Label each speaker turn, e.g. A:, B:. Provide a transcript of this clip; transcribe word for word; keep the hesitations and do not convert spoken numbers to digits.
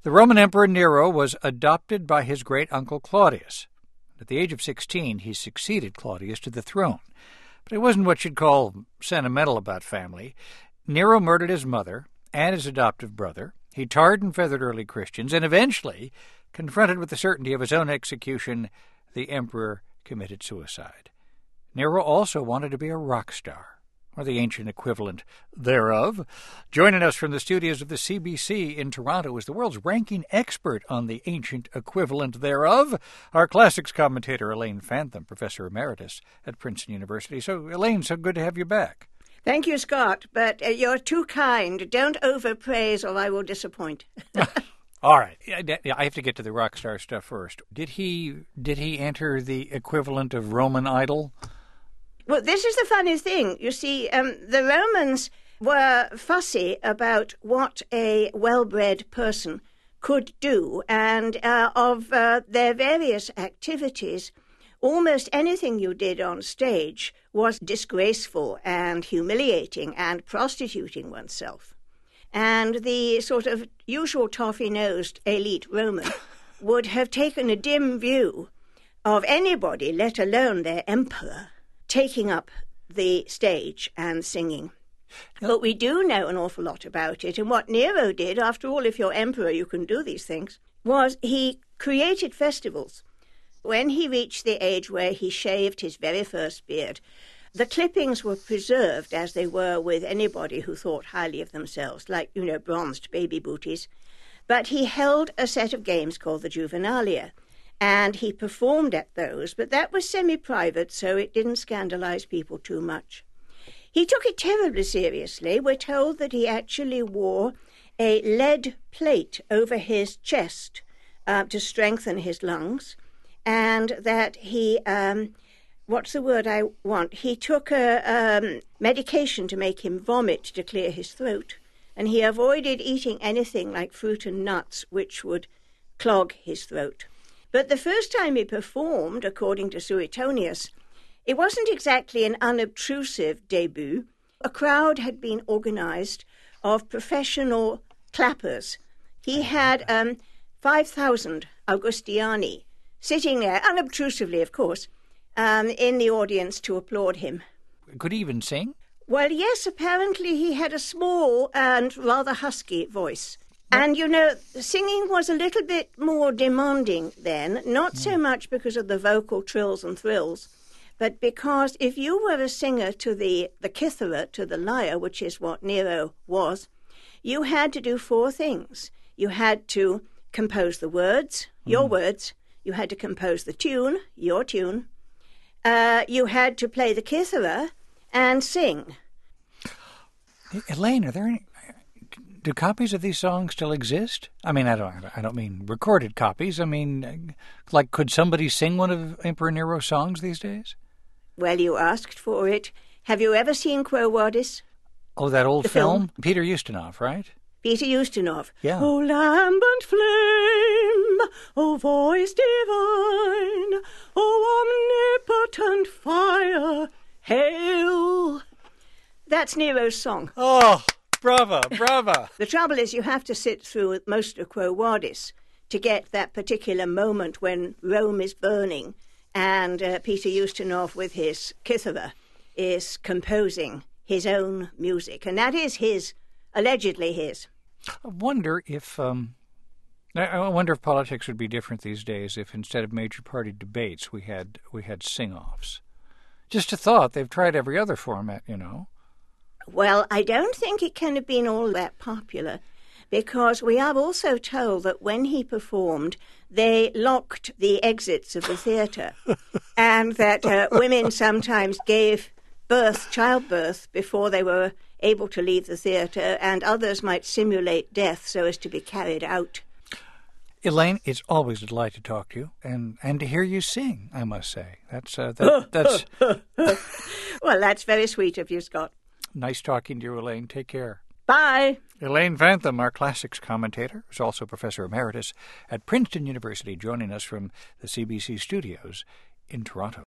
A: The Roman Emperor Nero was adopted by his great-uncle Claudius. At the age of sixteen, he succeeded Claudius to the throne. But he wasn't what you'd call sentimental about family. Nero murdered his mother and his adoptive brother. He tarred and feathered early Christians, and eventually, confronted with the certainty of his own execution, the emperor committed suicide. Nero also wanted to be a rock star, or the ancient equivalent thereof. Joining us from the studios of the C B C in Toronto is the world's ranking expert on the ancient equivalent thereof, our classics commentator Elaine Fantham, professor emeritus at Princeton University. So, Elaine, so good to have you back.
B: Thank you, Scott, but uh, you're too kind. Don't overpraise or I will disappoint.
A: All right. I have to get to the rock star stuff first. Did he did he enter the equivalent of Roman Idol?
B: Well, this is the funny thing. You see, um, the Romans were fussy about what a well-bred person could do, and uh, of uh, their various activities, almost anything you did on stage was disgraceful and humiliating and prostituting oneself. And the sort of usual toffee-nosed elite Roman would have taken a dim view of anybody, let alone their emperor, taking up the stage and singing. Yep. But we do know an awful lot about it, and what Nero did, after all, if you're emperor you can do these things, was he created festivals. When he reached the age where he shaved his very first beard, the clippings were preserved as they were with anybody who thought highly of themselves, like, you know, bronzed baby booties. But he held a set of games called the Juvenalia, and he performed at those, but that was semi-private, so it didn't scandalize people too much. He took it terribly seriously. We're told that he actually wore a lead plate over his chest uh, to strengthen his lungs, and that he, um, what's the word I want? He took a um, medication to make him vomit to clear his throat, and he avoided eating anything like fruit and nuts, which would clog his throat. But the first time he performed, according to Suetonius, it wasn't exactly an unobtrusive debut. A crowd had been organized of professional clappers. He had um, five thousand Augustiani sitting there, unobtrusively, of course, um, in the audience to applaud him.
A: Could he even sing?
B: Well, yes, apparently he had a small and rather husky voice. And, you know, singing was a little bit more demanding then, not so much because of the vocal trills and thrills, but because if you were a singer to the, the kithara, to the lyre, which is what Nero was, you had to do four things. You had to compose the words, your mm. words. You had to compose the tune, your tune. Uh, you had to play the kithara and sing.
A: Elaine, are there any... Do copies of these songs still exist? I mean, I don't I don't mean recorded copies. I mean, like, could somebody sing one of Emperor Nero's songs these days?
B: Well, you asked for it. Have you ever seen Quo Vadis?
A: Oh, that old
B: the
A: film?
B: film?
A: Peter Ustinov, right?
B: Peter Ustinov.
A: Yeah.
B: Oh, lambent flame, oh, voice divine, oh, omnipotent fire, hail. That's Nero's song.
A: Oh, brava, brava.
B: The trouble is you have to sit through most of Quo Vadis to get that particular moment when Rome is burning and uh, Peter Ustinov with his kithara is composing his own music. And that is his, allegedly his.
A: I wonder if... Um... I wonder if politics would be different these days if instead of major party debates we had we had sing-offs. Just a thought. They've tried every other format, you know.
B: Well, I don't think it can have been all that popular, because we are also told that when he performed, they locked the exits of the theatre, and that uh, women sometimes gave birth, childbirth, before they were able to leave the theatre, and others might simulate death so as to be carried out.
A: Elaine, it's always a delight to talk to you, and, and to hear you sing, I must say. That's uh, that, that's
B: Well, that's very sweet of you, Scott.
A: Nice talking to you, Elaine. Take care.
B: Bye.
A: Elaine Fantham, our classics commentator, is also professor emeritus at Princeton University, joining us from the C B C studios in Toronto.